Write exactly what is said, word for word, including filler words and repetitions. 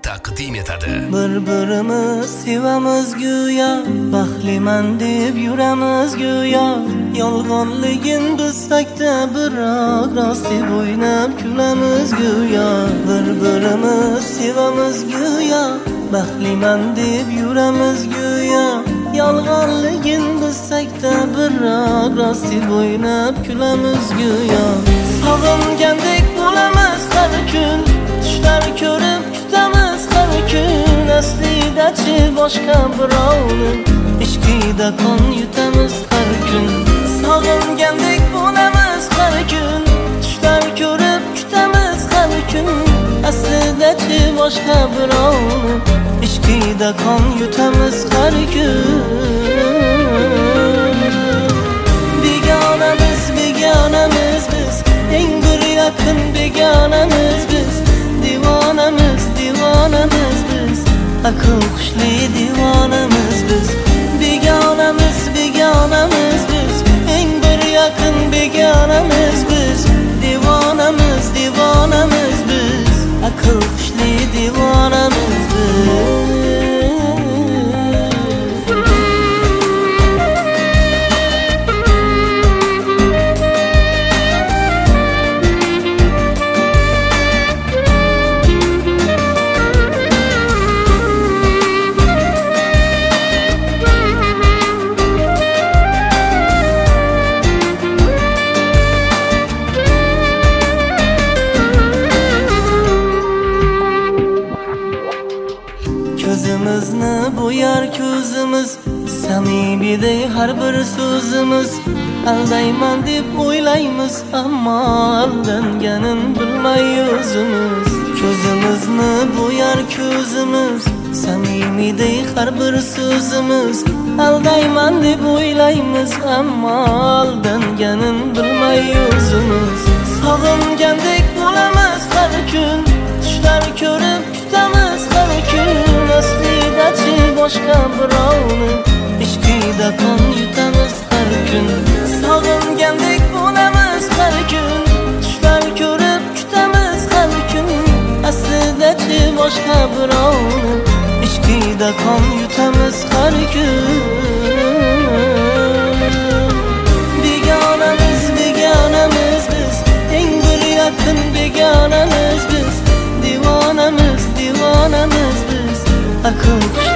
taqdim etadi. Bir-birimiz sevamiz go'yo, baxtliman deb yuramiz go'yo. Yolg'onligin bilsak-da biroq rost deb o'ynab kulamiz go'yo. Bir-birimiz sevamiz go'yo, baxtliman deb yuramiz go'yo. Yolg'onligin bilsak-da biroq rost deb o'ynab kulamiz go'yo. Sog'ingandek bo'lamiz har kun, tushlar ko'rib kutamiz har kun. Aslida-chi boshqa birovni ishqida qon yutamiz har kun. Sog'ingandek bo'lamiz har kun, tushlar ko'rib kutamiz har kun. Aslida-chi boshqa birovni ishqida qon yutamiz har kun. Begonamiz, begonamiz biz, eng bir yaqin begonamiz biz. Divonamiz, divonamiz biz, aql hushli divonamiz biz. Begonamiz, begonamiz biz, eng bir yaqin begonamiz biz. Divonamiz, divonamiz biz, aql hushli divonamiz biz. Ko'zimizni bo'yar ko'zimiz, samimiydek har bir so'zimiz. Aldayman deb o'ylaymiz, ammo aldanganin bilmay o'zimiz. Ko'zimizni bo'yar ko'zimiz, samimiydek har bir so'zimiz. Aldayman deb o'ylaymiz, ammo aldanganin bilmay o'zimiz. Sog'ingandek bo'lamiz har kun, tushlar ko'rib kutamiz har kun. Aslida-chi boshqa birovni ishqida qon yutamiz har kun. Sog'ingandek bo'lamiz har kun, tushlar ko'rib kutamiz har kun. Aslida-chi boshqa birovni ishqida qon yutamiz har kun. Begonamiz, begonamiz biz, eng bir yaqin begonamiz biz. Divonamiz, divonamiz biz, aql